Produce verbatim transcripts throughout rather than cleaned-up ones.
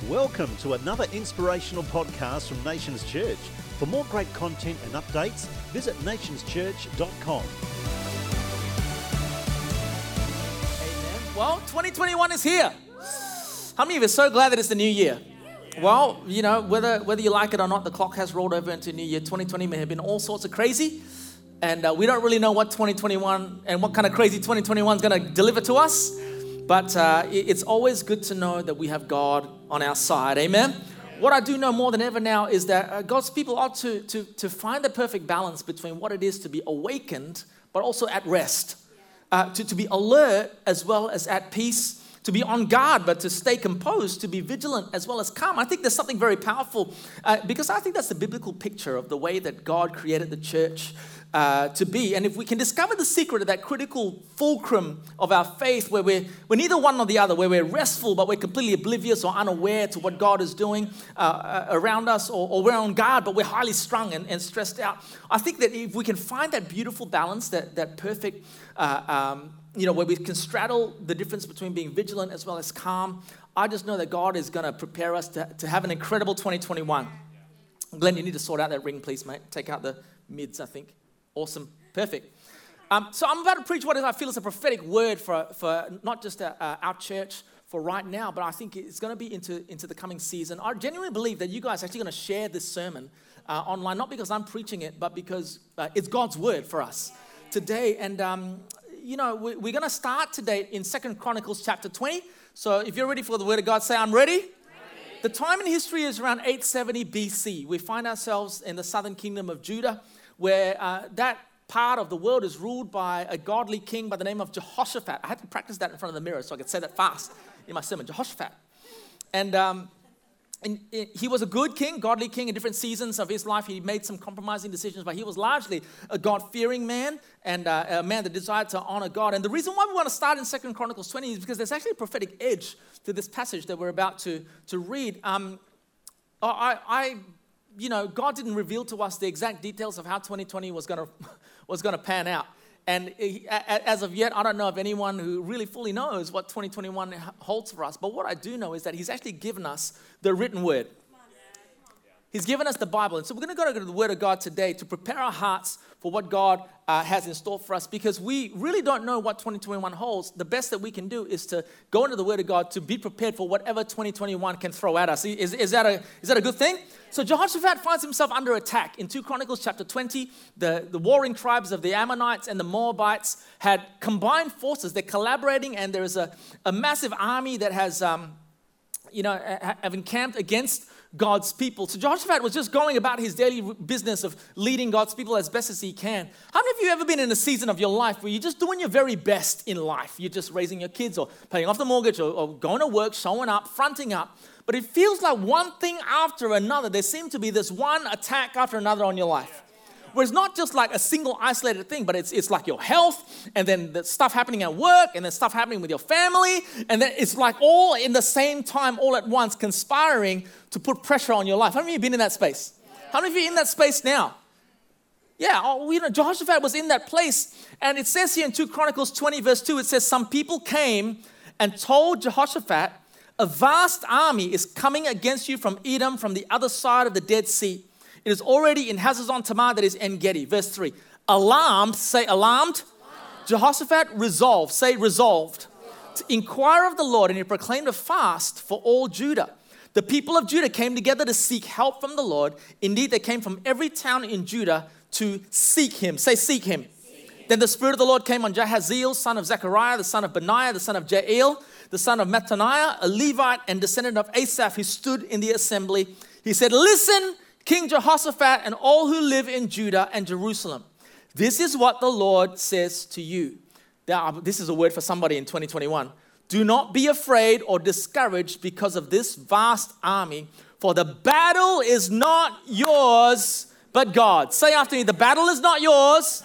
Welcome to another inspirational podcast from Nations Church. For more great content and updates, visit nations church dot com. Amen. Well, twenty twenty-one is here. How many of you are so glad that it's the new year? Well, you know, whether whether you like it or not, the clock has rolled over into new year. twenty twenty may have been all sorts of crazy, and uh, we don't really know what twenty twenty-one and what kind of crazy twenty twenty-one is going to deliver to us. But uh, it's always good to know that we have God on our side. Amen? What I do know more than ever now is that uh, God's people ought to, to, to find the perfect balance between what it is to be awakened, but also at rest. Uh, to, to be alert as well as at peace. To be on guard, but to stay composed. To be vigilant as well as calm. I think there's something very powerful uh, because I think that's the biblical picture of the way that God created the church Uh, to be. And if we can discover the secret of that critical fulcrum of our faith where we're, we're neither one or the other, where we're restful but we're completely oblivious or unaware to what God is doing uh, uh, around us, or, or we're on guard but we're highly strung and, and stressed out. I think that if we can find that beautiful balance, that, that perfect, uh, um, you know, where we can straddle the difference between being vigilant as well as calm, I just know that God is going to prepare us to, to have an incredible twenty twenty-one. Glenn, you need to sort out that ring, please, mate. Take out the mids, I think. Awesome. Perfect. Um, so I'm about to preach what I feel is a prophetic word for, for not just uh, uh, our church for right now, but I think it's going to be into, into the coming season. I genuinely believe that you guys are actually going to share this sermon uh, online, not because I'm preaching it, but because uh, it's God's word for us today. And, um, you know, we, we're going to start today in Second Chronicles chapter twenty. So if you're ready for the word of God, say, I'm ready. Ready. The time in history is around eight seventy B C. We find ourselves in the southern kingdom of Judah, where uh, that part of the world is ruled by a godly king by the name of Jehoshaphat. I had to practice that in front of the mirror so I could say that fast in my sermon, Jehoshaphat. And, um, and he was a good king, godly king in different seasons of his life. He made some compromising decisions, but he was largely a God-fearing man and uh, a man that desired to honor God. And the reason why we want to start in Second Chronicles twenty is because there's actually a prophetic edge to this passage that we're about to, to read. Um, I... I You know, God didn't reveal to us the exact details of how twenty twenty was going to was going to pan out. And he, as of yet, I don't know of anyone who really fully knows what twenty twenty-one holds for us. But what I do know is that he's actually given us the written word. He's given us the Bible. And so we're going to go to the Word of God today to prepare our hearts for what God uh, has in store for us, because we really don't know what twenty twenty-one holds. The best that we can do is to go into the Word of God to be prepared for whatever twenty twenty-one can throw at us. Is, is, that, a, is that a good thing? So Jehoshaphat finds himself under attack. In Second Chronicles chapter twenty, the, the warring tribes of the Ammonites and the Moabites had combined forces. They're collaborating, and there is a, a massive army that has, um, you know, have encamped against God's people. So Jehoshaphat was just going about his daily business of leading God's people as best as he can. How many of you ever been in a season of your life where you're just doing your very best in life? You're just raising your kids or paying off the mortgage or, or going to work, showing up, fronting up. But it feels like one thing after another. There seems to be this one attack after another on your life. Where it's not just like a single isolated thing, but it's it's like your health, and then the stuff happening at work, and then stuff happening with your family, and then it's like all in the same time, all at once, conspiring to put pressure on your life. How many of you have been in that space? How many of you are in that space now? Yeah, oh, you know, Jehoshaphat was in that place, and it says here in Second Chronicles twenty verse two, it says, some people came and told Jehoshaphat, a vast army is coming against you from Edom, from the other side of the Dead Sea. It is already in Hazazon Tamar, that is En-Gedi. Verse three. Alarmed, say alarmed. alarmed. Jehoshaphat resolved, say resolved. resolved. To inquire of the Lord, and he proclaimed a fast for all Judah. The people of Judah came together to seek help from the Lord. Indeed, they came from every town in Judah to seek him. Say seek him. Seek him. Then the Spirit of the Lord came on Jahaziel, son of Zechariah, the son of Benaiah, the son of Jael, the son of Mattaniah, a Levite and descendant of Asaph, who stood in the assembly. He said, listen, King Jehoshaphat, and all who live in Judah and Jerusalem. This is what the Lord says to you. Now, this is a word for somebody in twenty twenty-one. Do not be afraid or discouraged because of this vast army, for the battle is not yours, but God's. Say after me, the battle is not yours,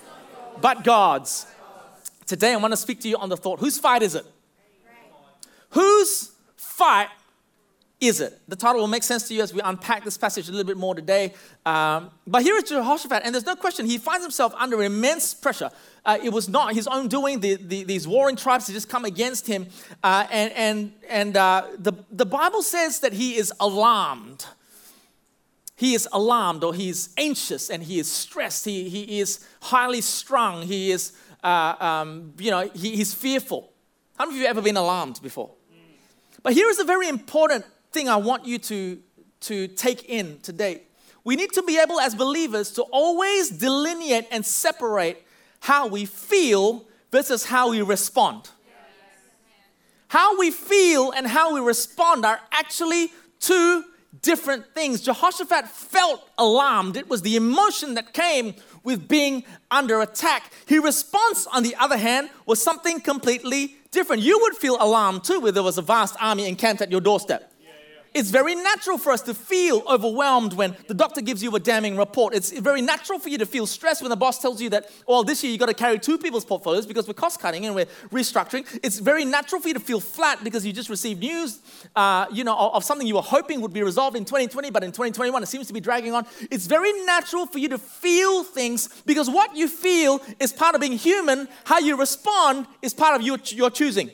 but God's. Today, I want to speak to you on the thought, whose fight is it? Whose fight is it? The title will make sense to you as we unpack this passage a little bit more today. Um, but here is Jehoshaphat, and there's no question, he finds himself under immense pressure. Uh, it was not his own doing. The, the, these warring tribes had just come against him. Uh, and and, and uh, the, the Bible says that he is alarmed. He is alarmed, or he is anxious, and he is stressed. He, he is highly strung. He is, uh, um, you know, he, he's fearful. How many of you have ever been alarmed before? But here is a very important thing I want you to, to take in today. We need to be able as believers to always delineate and separate how we feel versus how we respond. How we feel and how we respond are actually two different things. Jehoshaphat felt alarmed. It was the emotion that came with being under attack. His response, on the other hand, was something completely different. You would feel alarmed too if there was a vast army encamped at your doorstep. It's very natural for us to feel overwhelmed when the doctor gives you a damning report. It's very natural for you to feel stressed when the boss tells you that, well, this year you've got to carry two people's portfolios because we're cost cutting and we're restructuring. It's very natural for you to feel flat because you just received news, uh, you know, of, of something you were hoping would be resolved in twenty twenty, but in twenty twenty-one it seems to be dragging on. It's very natural for you to feel things because what you feel is part of being human. How you respond is part of your, your choosing.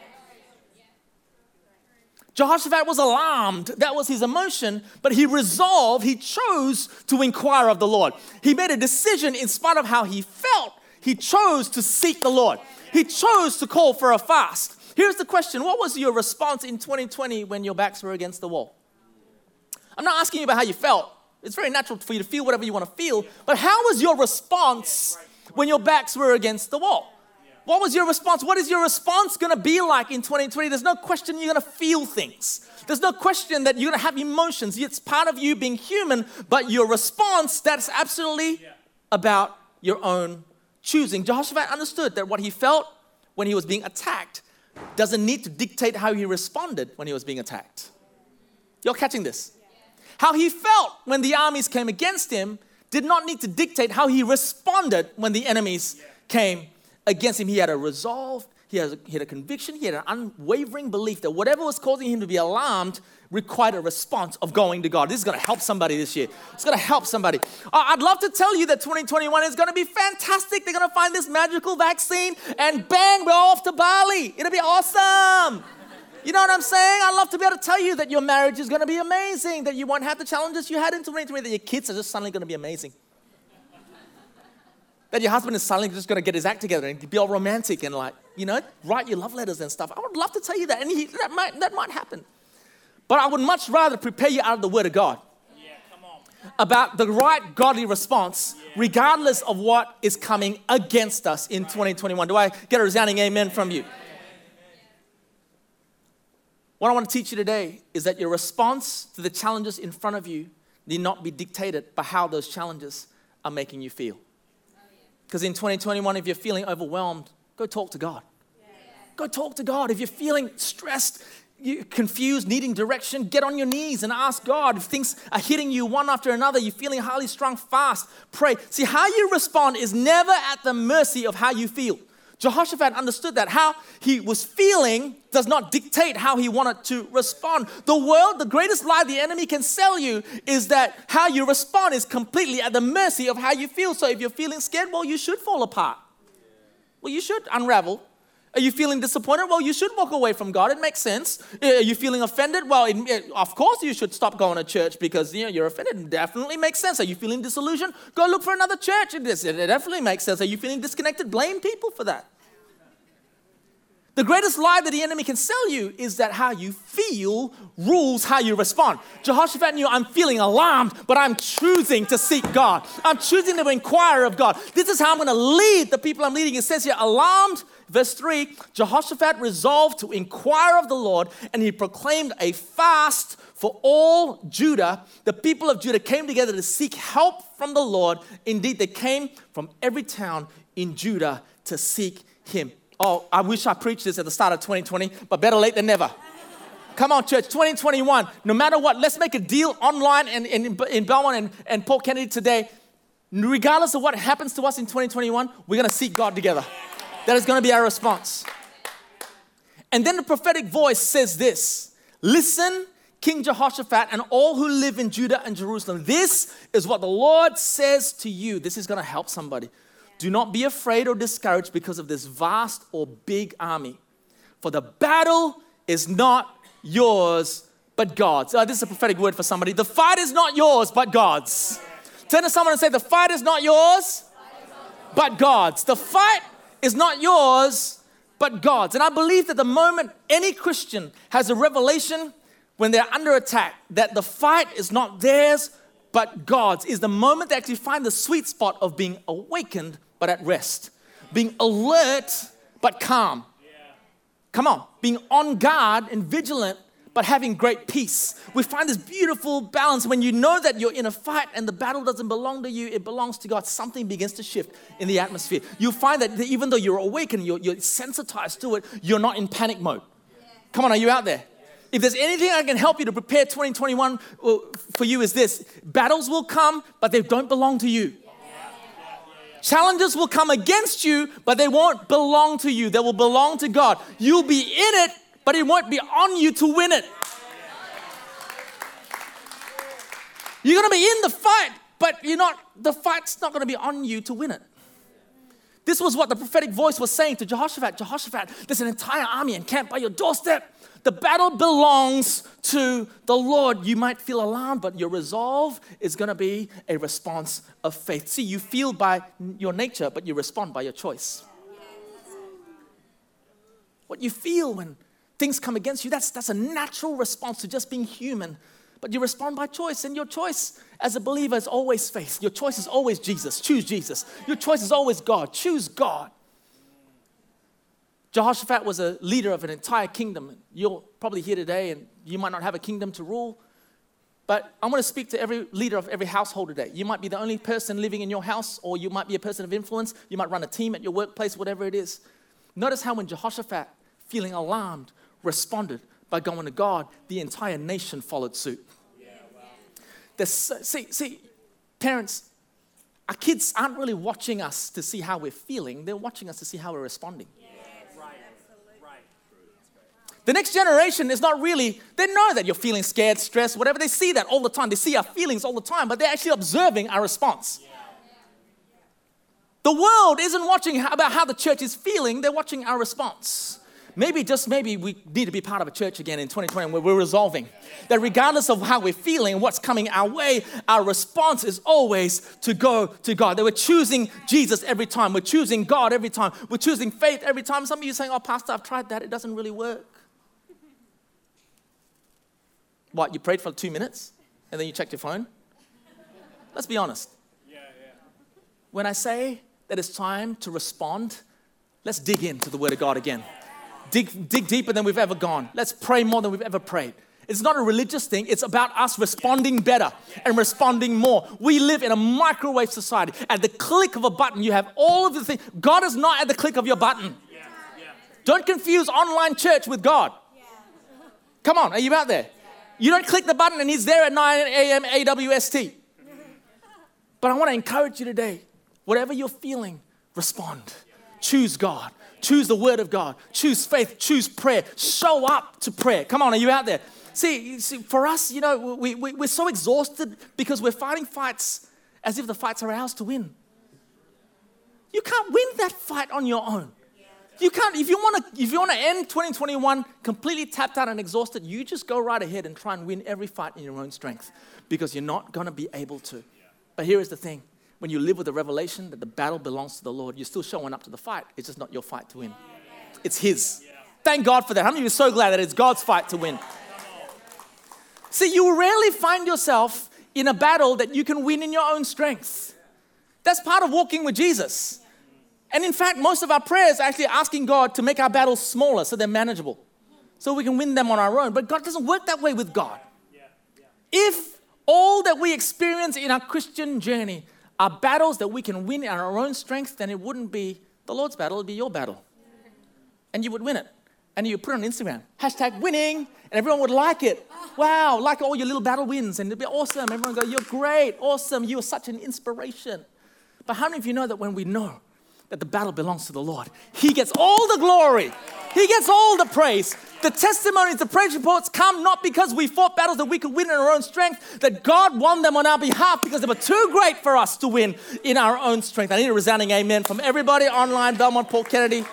Jehoshaphat was alarmed. That was his emotion, but he resolved, he chose to inquire of the Lord. He made a decision in spite of how he felt. He chose to seek the Lord. He chose to call for a fast. Here's the question. What was your response in twenty twenty when your backs were against the wall? I'm not asking you about how you felt. It's very natural for you to feel whatever you want to feel, but how was your response when your backs were against the wall? What was your response? What is your response going to be like in twenty twenty? There's no question you're going to feel things. There's no question that you're going to have emotions. It's part of you being human, but your response, that's absolutely about your own choosing. Jehoshaphat understood that what he felt when he was being attacked doesn't need to dictate how he responded when he was being attacked. You're catching this? How he felt when the armies came against him did not need to dictate how he responded when the enemies came against him. He had a resolve, he had a, he had a conviction, he had an unwavering belief that whatever was causing him to be alarmed required a response of going to God. This is going to help somebody this year. It's going to help somebody. I'd love to tell you that twenty twenty-one is going to be fantastic. They're going to find this magical vaccine and bang, we're off to Bali. It'll be awesome. You know what I'm saying? I'd love to be able to tell you that your marriage is going to be amazing, that you won't have the challenges you had in twenty twenty, that your kids are just suddenly going to be amazing. That your husband is suddenly just going to get his act together and be all romantic and like, you know, write your love letters and stuff. I would love to tell you that, and he, that might that might happen. But I would much rather prepare you out of the Word of God yeah, come on. about the right godly response, yeah. regardless of what is coming against us in right. twenty twenty-one. Do I get a resounding amen from you? Amen. What I want to teach you today is that your response to the challenges in front of you need not be dictated by how those challenges are making you feel. Because in twenty twenty-one, if you're feeling overwhelmed, go talk to God. Yeah. Go talk to God. If you're feeling stressed, you're confused, needing direction, get on your knees and ask God. If things are hitting you one after another, you're feeling highly strung, fast, pray. See, how you respond is never at the mercy of how you feel. Jehoshaphat understood that. How he was feeling does not dictate how he wanted to respond. The world, the greatest lie the enemy can sell you is that how you respond is completely at the mercy of how you feel. So if you're feeling scared, well, you should fall apart. Well, you should unravel. Are you feeling disappointed? Well, you should walk away from God. It makes sense. Are you feeling offended? Well, it, it, of course you should stop going to church because you know, you're offended. It definitely makes sense. Are you feeling disillusioned? Go look for another church. It, it definitely makes sense. Are you feeling disconnected? Blame people for that. The greatest lie that the enemy can sell you is that how you feel rules how you respond. Jehoshaphat knew, I'm feeling alarmed, but I'm choosing to seek God. I'm choosing to inquire of God. This is how I'm going to lead the people I'm leading. It says here, alarmed, verse three, Jehoshaphat resolved to inquire of the Lord, and he proclaimed a fast for all Judah. The people of Judah came together to seek help from the Lord. Indeed, they came from every town in Judah to seek him. Oh, I wish I preached this at the start of twenty twenty, but better late than never. Come on, church, twenty twenty-one, no matter what, let's make a deal online and in, in Belmont and, and Port Kennedy today. Regardless of what happens to us in twenty twenty-one, we're going to seek God together. That is going to be our response. And then the prophetic voice says this, listen King Jehoshaphat, and all who live in Judah and Jerusalem, this is what the Lord says to you. This is going to help somebody. Do not be afraid or discouraged because of this vast or big army. For the battle is not yours, but God's. Oh, this is a prophetic word for somebody. The fight is not yours, but God's. Turn to someone and say, the fight is not yours, but God's. The fight is not yours, but God's. And I believe that the moment any Christian has a revelation when they're under attack, that the fight is not theirs, but God's, is the moment they actually find the sweet spot of being awakened, but at rest. Being alert, but calm. Come on, being on guard and vigilant, but having great peace. We find this beautiful balance when you know that you're in a fight and the battle doesn't belong to you, it belongs to God. Something begins to shift in the atmosphere. You find that even though you're awakened, you're, you're sensitized to it, you're not in panic mode. Come on, are you out there? If there's anything I can help you to prepare twenty twenty-one for you is this. Battles will come, but they don't belong to you. Challenges will come against you, but they won't belong to you. They will belong to God. You'll be in it, but it won't be on you to win it. You're going to be in the fight, but you're not. The fight's not going to be on you to win it. This was what the prophetic voice was saying to Jehoshaphat. Jehoshaphat, there's an entire army encamped by your doorstep. The battle belongs to the Lord. You might feel alarmed, but your resolve is going to be a response of faith. See, you feel by your nature, but you respond by your choice. What you feel when things come against you, that's, that's a natural response to just being human. But you respond by choice, and your choice as a believer is always faith. Your choice is always Jesus. Choose Jesus. Your choice is always God. Choose God. Jehoshaphat was a leader of an entire kingdom. You're probably here today and you might not have a kingdom to rule, but I'm going to speak to every leader of every household today. You might be the only person living in your house, or you might be a person of influence. You might run a team at your workplace, whatever it is. Notice how when Jehoshaphat, feeling alarmed, responded by going to God, the entire nation followed suit. Yeah, wow. The, see, see, parents, our kids aren't really watching us to see how we're feeling. They're watching us to see how we're responding. The next generation is not really, they know that you're feeling scared, stressed, whatever. They see that all the time. They see our feelings all the time, but they're actually observing our response. Yeah. The world isn't watching about how the church is feeling. They're watching our response. Maybe, just maybe, we need to be part of a church again in twenty twenty where we're resolving that regardless of how we're feeling and what's coming our way, our response is always to go to God. That we're choosing Jesus every time. We're choosing God every time. We're choosing faith every time. Some of you are saying, oh, Pastor, I've tried that. It doesn't really work. What, you prayed for two minutes and then you checked your phone? Let's be honest. Yeah, yeah. When I say that it's time to respond, let's dig into the Word of God again. Dig, dig deeper than we've ever gone. Let's pray more than we've ever prayed. It's not a religious thing. It's about us responding better and responding more. We live in a microwave society. At the click of a button, you have all of the things. God is not at the click of your button. Don't confuse online church with God. Come on, are you out there? You don't click the button and He's there at nine a.m. A W S T. But I want to encourage you today, whatever you're feeling, respond. Choose God. Choose the Word of God. Choose faith. Choose prayer. Show up to prayer. Come on, are you out there? See, see for us, you know, we, we, we're so exhausted because we're fighting fights as if the fights are ours to win. You can't win that fight on your own. You can't, if you want to if you want to end twenty twenty-one completely tapped out and exhausted, you just go right ahead and try and win every fight in your own strength because you're not going to be able to. But here is the thing. When you live with the revelation that the battle belongs to the Lord, you're still showing up to the fight. It's just not your fight to win. It's His. Thank God for that. How many of you are so glad that it's God's fight to win? See, you rarely find yourself in a battle that you can win in your own strength. That's part of walking with Jesus. And in fact, most of our prayers are actually asking God to make our battles smaller so they're manageable, so we can win them on our own. But God doesn't work that way with God. If all that we experience in our Christian journey are battles that we can win in our own strength, then it wouldn't be the Lord's battle, it would be your battle. And you would win it. And you would put it on Instagram, hashtag winning, and everyone would like it. Wow, like all your little battle wins, and it'd be awesome. Everyone would go, you're great, awesome, you are such an inspiration. But how many of you know that when we know that the battle belongs to the Lord. He gets all the glory. He gets all the praise. The testimonies, the praise reports come not because we fought battles that we could win in our own strength, that God won them on our behalf because they were too great for us to win in our own strength. I need a resounding amen from everybody online, Belmont, Port Kennedy.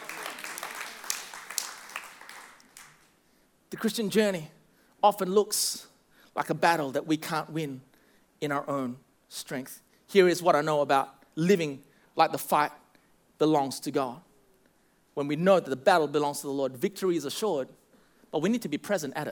The Christian journey often looks like a battle that we can't win in our own strength. Here is what I know about living like the fight belongs to God. When we know that the battle belongs to the Lord, victory is assured, but we need to be present at it.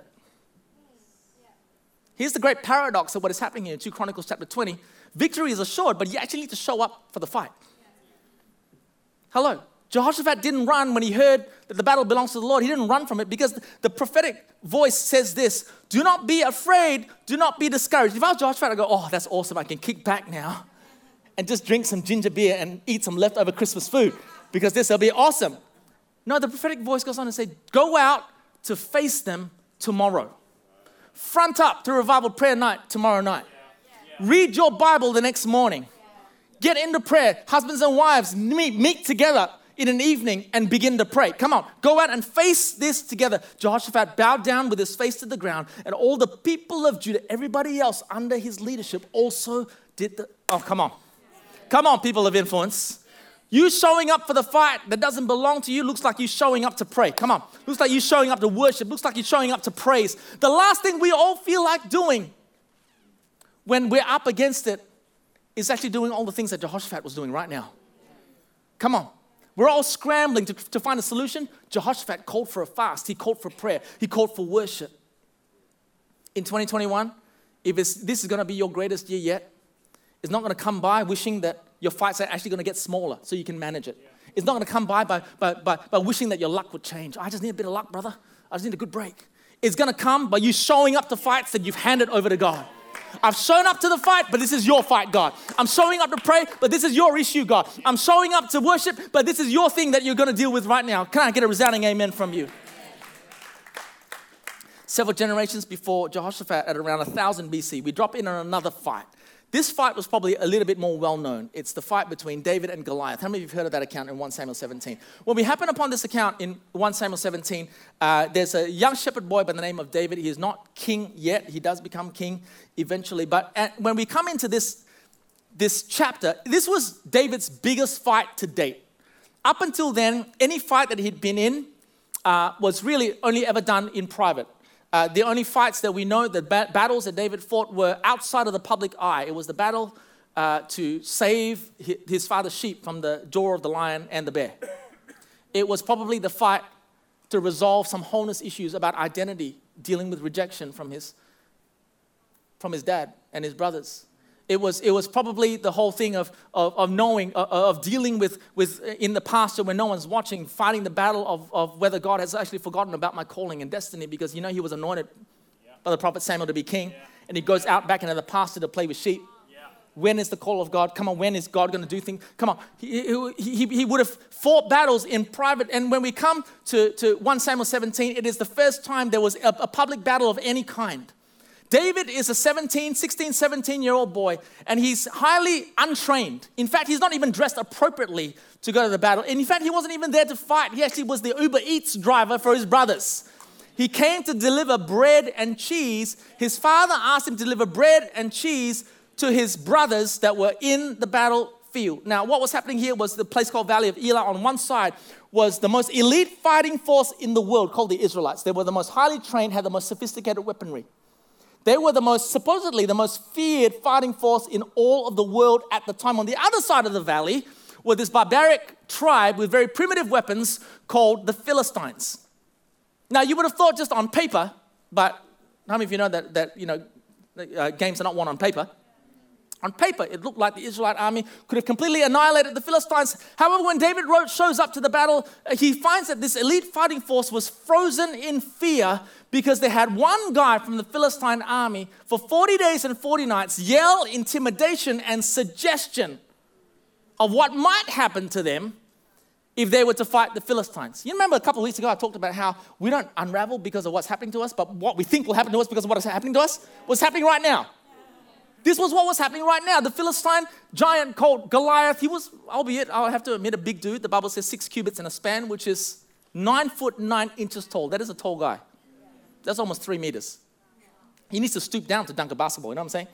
Here's the great paradox of what is happening here in Second Chronicles chapter twenty. Victory is assured, but you actually need to show up for the fight. Hello. Jehoshaphat didn't run when he heard that the battle belongs to the Lord. He didn't run from it because the prophetic voice says this: do not be afraid, do not be discouraged. If I was Jehoshaphat, I'd go, oh, that's awesome. I can kick back now and just drink some ginger beer and eat some leftover Christmas food because this will be awesome. No, the prophetic voice goes on and says, go out to face them tomorrow. Front up to revival prayer night tomorrow night. Read your Bible the next morning. Get into prayer. Husbands and wives meet, meet together in an evening and begin to pray. Come on, go out and face this together. Jehoshaphat bowed down with his face to the ground, and all the people of Judah, everybody else under his leadership also did the, oh, come on. Come on, people of influence. You showing up for the fight that doesn't belong to you looks like you showing up to pray. Come on. Looks like you showing up to worship. Looks like you showing up to praise. The last thing we all feel like doing when we're up against it is actually doing all the things that Jehoshaphat was doing right now. Come on. We're all scrambling to, to find a solution. Jehoshaphat called for a fast. He called for prayer. He called for worship. In twenty twenty-one, if it's, this is going to be your greatest year yet, it's not going to come by wishing that your fights are actually going to get smaller so you can manage it. It's not going to come by by, by, by by wishing that your luck would change. I just need a bit of luck, brother. I just need a good break. It's going to come by you showing up to fights that you've handed over to God. I've shown up to the fight, but this is your fight, God. I'm showing up to pray, but this is your issue, God. I'm showing up to worship, but this is your thing that you're going to deal with right now. Can I get a resounding amen from you? Several generations before Jehoshaphat, at around one thousand B C, we drop in on another fight. This fight was probably a little bit more well-known. It's the fight between David and Goliath. How many of you have heard of that account in First Samuel seventeen? When we happen upon this account in First Samuel seventeen, uh, there's a young shepherd boy by the name of David. He is not king yet. He does become king eventually. But at, when we come into this, this chapter, this was David's biggest fight to date. Up until then, any fight that he'd been in uh, was really only ever done in private. Uh, the only fights that we know, the ba- battles that David fought were outside of the public eye. It was the battle uh, to save his, his father's sheep from the jaw of the lion and the bear. It was probably the fight to resolve some wholeness issues about identity, dealing with rejection from his, from his dad and his brothers. It was, it was probably the whole thing of, of, of knowing, of, of dealing with, with in the pasture when no one's watching, fighting the battle of, of whether God has actually forgotten about my calling and destiny, because you know he was anointed yeah. by the prophet Samuel to be king, yeah. and he goes out back into the pasture to play with sheep. Yeah. When is the call of God? Come on, when is God going to do things? Come on. He, he, he would have fought battles in private, and when we come to, to First Samuel seventeen, it is the first time there was a, a public battle of any kind. David is a seventeen, sixteen, seventeen-year-old boy, and he's highly untrained. In fact, he's not even dressed appropriately to go to the battle. And in fact, he wasn't even there to fight. He actually was the Uber Eats driver for his brothers. He came to deliver bread and cheese. His father asked him to deliver bread and cheese to his brothers that were in the battlefield. Now, what was happening here was the place called Valley of Elah. On one side was the most elite fighting force in the world called the Israelites. They were the most highly trained, had the most sophisticated weaponry. They were the most, supposedly the most feared fighting force in all of the world at the time. On the other side of the valley were this barbaric tribe with very primitive weapons called the Philistines. Now, you would have thought just on paper, but how many of you know that, that you know, uh, games are not won on paper? On paper, it looked like the Israelite army could have completely annihilated the Philistines. However, when David shows up to the battle, he finds that this elite fighting force was frozen in fear because they had one guy from the Philistine army for forty days and forty nights yell intimidation and suggestion of what might happen to them if they were to fight the Philistines. You remember a couple of weeks ago I talked about how we don't unravel because of what's happening to us, but what we think will happen to us because of what is happening to us, what's happening right now. This was what was happening right now. The Philistine giant called Goliath, he was, albeit, I'll have to admit, a big dude. The Bible says six cubits in a span, which is nine foot nine inches tall. That is a tall guy. That's almost three meters. He needs to stoop down to dunk a basketball, you know what I'm saying?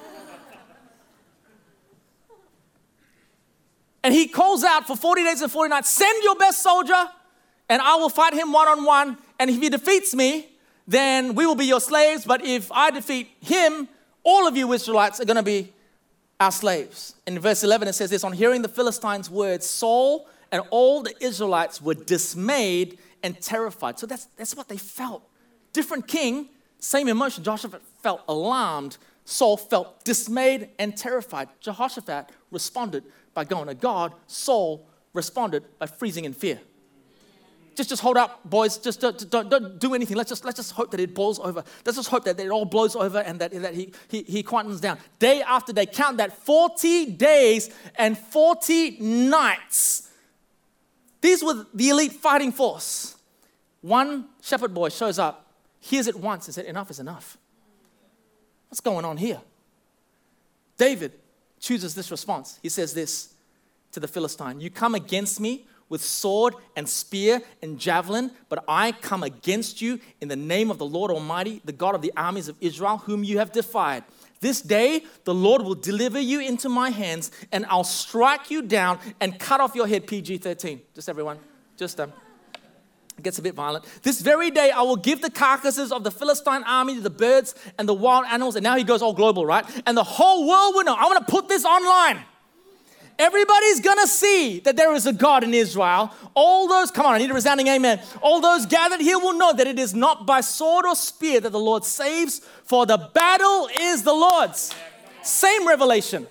And he calls out for forty days and forty nights, send your best soldier, and I will fight him one-on-one. And if he defeats me, then we will be your slaves. But if I defeat him, all of you Israelites are going to be our slaves. In verse eleven, it says this, on hearing the Philistines' words, Saul and all the Israelites were dismayed and terrified. So that's, that's what they felt. Different king, same emotion. Jehoshaphat felt alarmed. Saul felt dismayed and terrified. Jehoshaphat responded by going to God. Saul responded by freezing in fear. Just, just hold up, boys. Just don't, don't, don't do anything. Let's just, let's just hope that it boils over. Let's just hope that it all blows over and that, that he, he, he quietens down. Day after day, count that, forty days and forty nights. These were the elite fighting force. One shepherd boy shows up, hears it once and said, enough is enough. What's going on here? David chooses this response. He says this to the Philistine, you come against me with sword and spear and javelin, but I come against you in the name of the Lord Almighty, the God of the armies of Israel, whom you have defied. This day, the Lord will deliver you into my hands, and I'll strike you down and cut off your head. P G thirteen. Just everyone. Just um, it gets a bit violent. This very day, I will give the carcasses of the Philistine army to the birds and the wild animals. And now he goes all global, right? And the whole world will know. I want to put this online. Everybody's going to see that there is a God in Israel. All those, come on, I need a resounding amen. All those gathered here will know that it is not by sword or spear that the Lord saves, for the battle is the Lord's. Same revelation.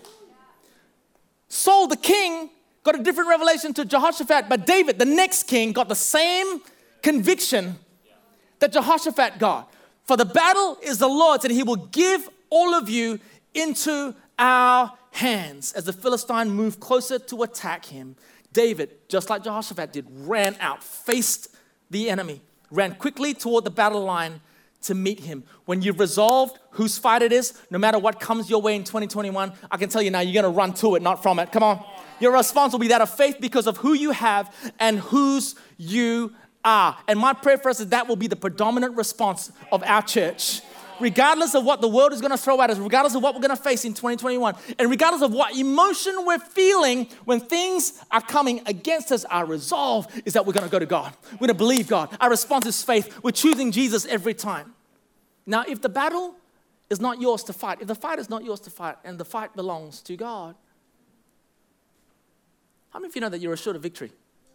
Saul, the king, got a different revelation to Jehoshaphat, but David, the next king, got the same conviction that Jehoshaphat got. For the battle is the Lord's, and he will give all of you into our hands. As the Philistine moved closer to attack him, David, just like Jehoshaphat did, ran out, faced the enemy, ran quickly toward the battle line to meet him. When you've resolved whose fight it is, no matter what comes your way in twenty twenty-one, I can tell you now, you're going to run to it, not from it. Come on. Your response will be that of faith because of who you have and whose you are. And my prayer for us is that will be the predominant response of our church. Regardless of what the world is going to throw at us, regardless of what we're going to face in twenty twenty-one, and regardless of what emotion we're feeling when things are coming against us, our resolve is that we're going to go to God. We're going to believe God. Our response is faith. We're choosing Jesus every time. Now, if the battle is not yours to fight, if the fight is not yours to fight, and the fight belongs to God, how many of you know that you're assured of victory?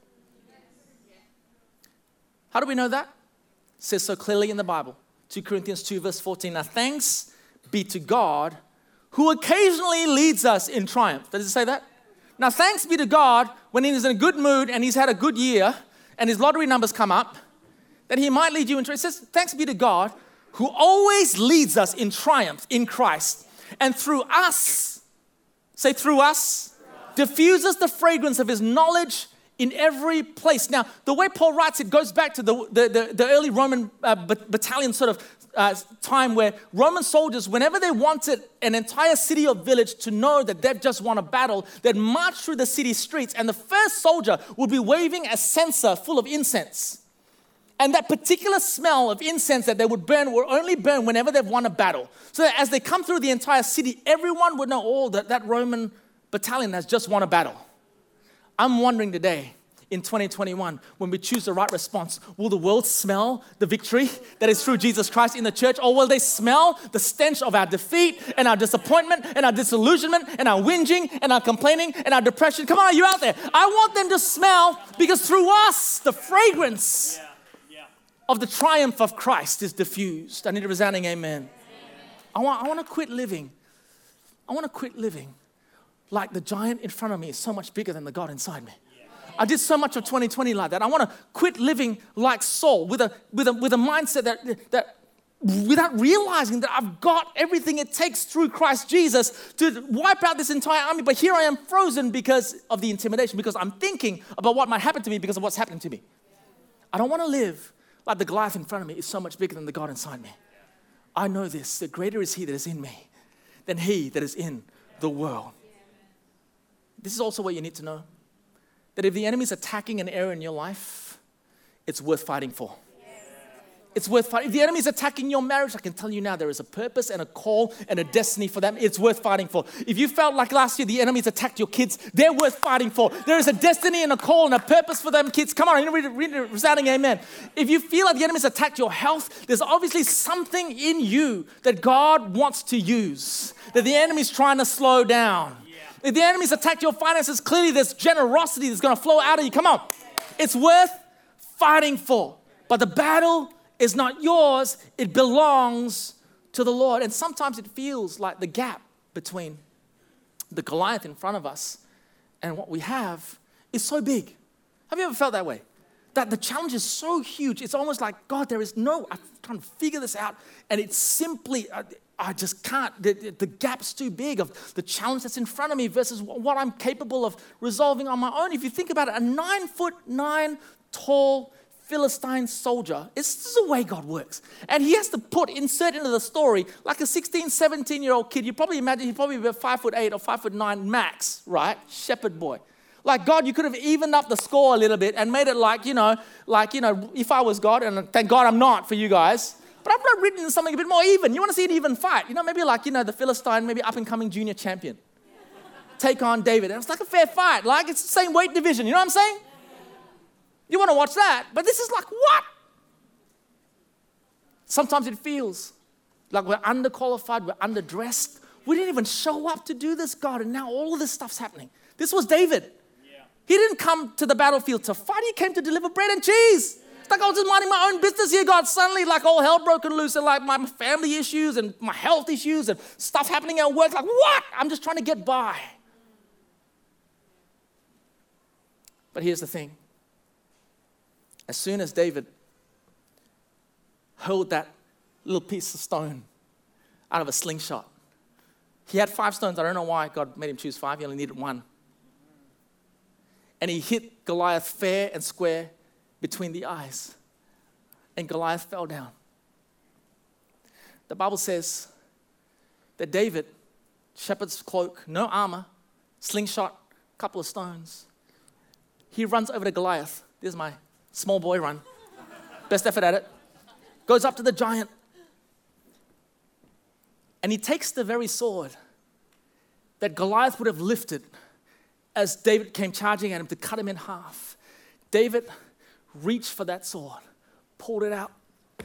How do we know that? It says so clearly in the Bible. two Corinthians two verse fourteen. Now thanks be to God who occasionally leads us in triumph. Does it say that? Now thanks be to God when he's in a good mood and he's had a good year and his lottery numbers come up, that he might lead you in triumph. It says thanks be to God who always leads us in triumph in Christ. And through us, say through us, diffuses the fragrance of his knowledge in every place. Now, the way Paul writes it goes back to the, the, the, the early Roman uh, battalion sort of uh, time where Roman soldiers, whenever they wanted an entire city or village to know that they've just won a battle, they'd march through the city streets and the first soldier would be waving a censer full of incense. And that particular smell of incense that they would burn will only burn whenever they've won a battle. So that as they come through the entire city, everyone would know, oh, that, that Roman battalion has just won a battle. I'm wondering today, in twenty twenty-one, when we choose the right response, will the world smell the victory that is through Jesus Christ in the church? Or will they smell the stench of our defeat and our disappointment and our disillusionment and our whinging and our complaining and our depression? Come on, are you out there? I want them to smell because through us, the fragrance yeah, yeah. of the triumph of Christ is diffused. I need a resounding amen. amen. I want, I want to quit living. I want to quit living like the giant in front of me is so much bigger than the God inside me. I did so much of twenty twenty like that. I want to quit living like Saul with a with a with a mindset that that without realizing that I've got everything it takes through Christ Jesus to wipe out this entire army. But here I am frozen because of the intimidation, because I'm thinking about what might happen to me because of what's happening to me. I don't want to live like the Goliath in front of me is so much bigger than the God inside me. I know this, the greater is he that is in me than he that is in the world. This is also what you need to know. That if the enemy is attacking an area in your life, it's worth fighting for. It's worth fighting. If the enemy is attacking your marriage, I can tell you now, there is a purpose and a call and a destiny for them. It's worth fighting for. If you felt like last year the enemy's attacked your kids, they're worth fighting for. There is a destiny and a call and a purpose for them kids. Come on, I'm going to read a resounding amen. If you feel like the enemy's attacked your health, there's obviously something in you that God wants to use, that the enemy's trying to slow down. If the enemy's attacked your finances, clearly there's generosity that's going to flow out of you. Come on. It's worth fighting for. But the battle is not yours. It belongs to the Lord. And sometimes it feels like the gap between the Goliath in front of us and what we have is so big. Have you ever felt that way? That the challenge is so huge. It's almost like, God, there is no, I'm trying to figure this out. And it's simply, I, I just can't. The, the gap's too big of the challenge that's in front of me versus what I'm capable of resolving on my own. If you think about it, a nine foot nine tall Philistine soldier, it's this is the way God works. And he has to put, insert into the story, like a sixteen, seventeen-year-old kid. You probably imagine he'd probably be five foot eight or five foot nine max, right? Shepherd boy. Like, God, you could have evened up the score a little bit and made it like, you know, like, you know, if I was God, and thank God I'm not for you guys, but I've not written something a bit more even. You want to see an even fight. You know, maybe like, you know, the Philistine, maybe up-and-coming junior champion. Take on David. And it's like a fair fight. Like, it's the same weight division. You know what I'm saying? You want to watch that, but this is like, what? Sometimes it feels like we're underqualified, we're underdressed. We didn't even show up to do this, God, and now all of this stuff's happening. This was David. Yeah. He didn't come to the battlefield to fight. He came to deliver bread and cheese. It's like I was just minding my own business here, God. Suddenly, like, all hell broken loose and like my family issues and my health issues and stuff happening at work. Like, what? I'm just trying to get by. But here's the thing. As soon as David hurled that little piece of stone out of a slingshot, he had five stones. I don't know why God made him choose five. He only needed one. And he hit Goliath fair and square between the eyes. And Goliath fell down. The Bible says that David, shepherd's cloak, no armor, slingshot, couple of stones. He runs over to Goliath. There's my small boy run. Best effort at it. Goes up to the giant. And he takes the very sword that Goliath would have lifted as David came charging at him to cut him in half. David reached for that sword, pulled it out,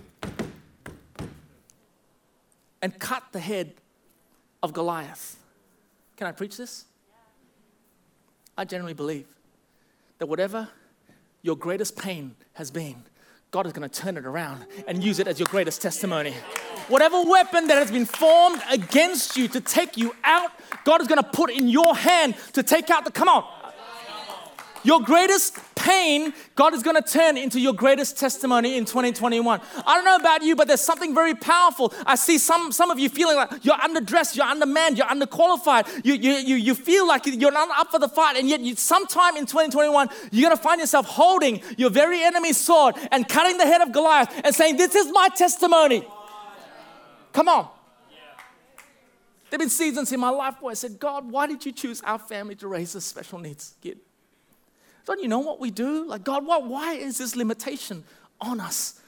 and cut the head of Goliath. Can I preach this? I generally believe that whatever your greatest pain has been, God is going to turn it around and use it as your greatest testimony. Whatever weapon that has been formed against you to take you out, God is going to put in your hand to take out the, come on. Your greatest pain, God is going to turn into your greatest testimony in twenty twenty-one. I don't know about you, but there's something very powerful. I see some, some of you feeling like you're underdressed, you're undermanned, you're underqualified. You, you, you, you feel like you're not up for the fight, and yet you, sometime in twenty twenty-one, you're going to find yourself holding your very enemy's sword and cutting the head of Goliath and saying, this is my testimony. Come on. There have been seasons in my life where I said, God, why did you choose our family to raise a special needs kid? Don't you know what we do? Like, God, what, why is this limitation on us?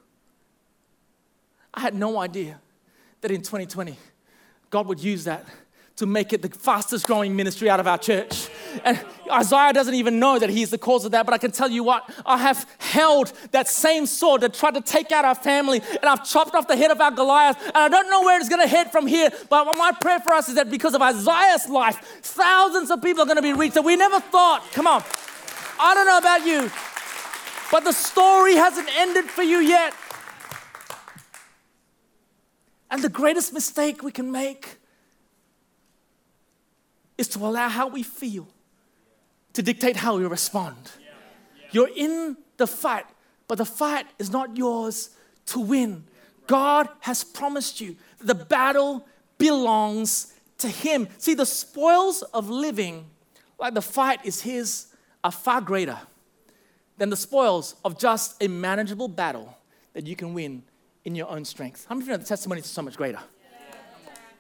I had no idea that in twenty twenty, God would use that to make it the fastest growing ministry out of our church. And Isaiah doesn't even know that he's the cause of that, but I can tell you what, I have held that same sword that tried to take out our family, and I've chopped off the head of our Goliath, and I don't know where it's going to head from here, but my prayer for us is that because of Isaiah's life, thousands of people are going to be reached that we never thought. Come on. I don't know about you, but the story hasn't ended for you yet. And the greatest mistake we can make is to allow how we feel to dictate how we respond. Yeah. Yeah. You're in the fight, but the fight is not yours to win. God has promised you the battle belongs to Him. See, the spoils of living, like the fight is His, are far greater than the spoils of just a manageable battle that you can win in your own strength. How many of you know the testimonies are so much greater? Yeah.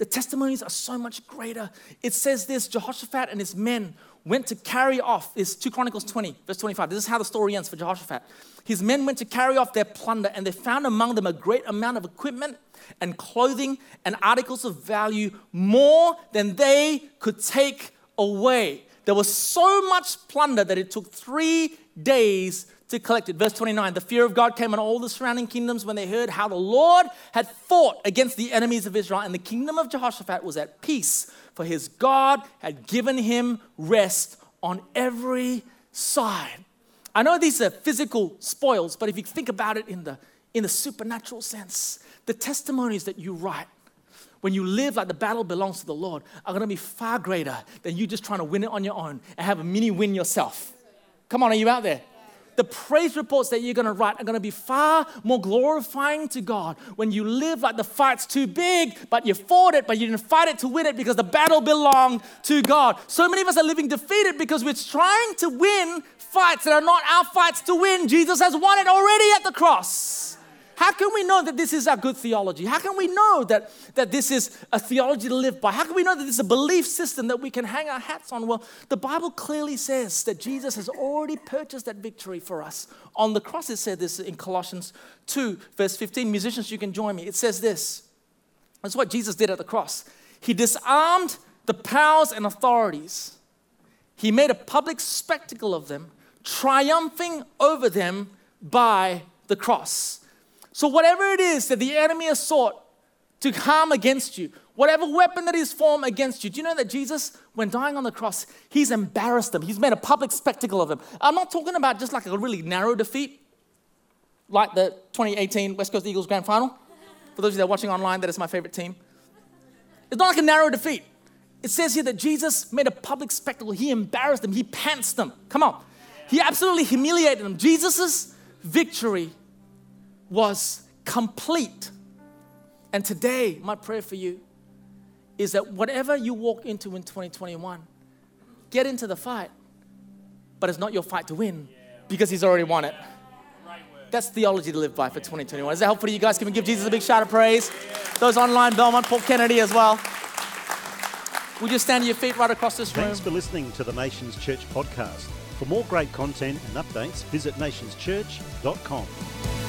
the testimonies are so much greater. It says this, Jehoshaphat and his men went to carry off, this two Chronicles twenty, verse twenty-five. This is how the story ends for Jehoshaphat. His men went to carry off their plunder, and they found among them a great amount of equipment and clothing and articles of value, more than they could take away. There was so much plunder that it took three days to collect it. Verse twenty-nine, the fear of God came on all the surrounding kingdoms when they heard how the Lord had fought against the enemies of Israel, and the kingdom of Jehoshaphat was at peace, for his God had given him rest on every side. I know these are physical spoils, but if you think about it in the, in the supernatural sense, the testimonies that you write when you live like the battle belongs to the Lord are going to be far greater than you just trying to win it on your own and have a mini win yourself. Come on, are you out there? The praise reports that you're going to write are going to be far more glorifying to God when you live like the fight's too big, but you fought it, but you didn't fight it to win it because the battle belonged to God. So many of us are living defeated because we're trying to win fights that are not our fights to win. Jesus has won it already at the cross. How can we know that this is our good theology? How can we know that, that this is a theology to live by? How can we know that this is a belief system that we can hang our hats on? Well, the Bible clearly says that Jesus has already purchased that victory for us. On the cross, it said this in Colossians two, verse fifteen. Musicians, you can join me. It says this. That's what Jesus did at the cross. He disarmed the powers and authorities. He made a public spectacle of them, triumphing over them by the cross. So whatever it is that the enemy has sought to harm against you, whatever weapon that is formed against you, do you know that Jesus, when dying on the cross, he's embarrassed them. He's made a public spectacle of them. I'm not talking about just like a really narrow defeat, like the twenty eighteen West Coast Eagles Grand Final. For those of you that are watching online, that is my favorite team. It's not like a narrow defeat. It says here that Jesus made a public spectacle. He embarrassed them. He pantsed them. Come on. He absolutely humiliated them. Jesus' victory was complete. And today, my prayer for you is that whatever you walk into in twenty twenty-one, get into the fight, but it's not your fight to win because he's already won it. That's theology to live by for twenty twenty-one. Is that helpful to you guys? Can we give Jesus a big shout of praise? Those online, Belmont, Port Kennedy as well. Would you stand to your feet right across this room? Thanks for listening to the Nations Church podcast. For more great content and updates, visit nations church dot com.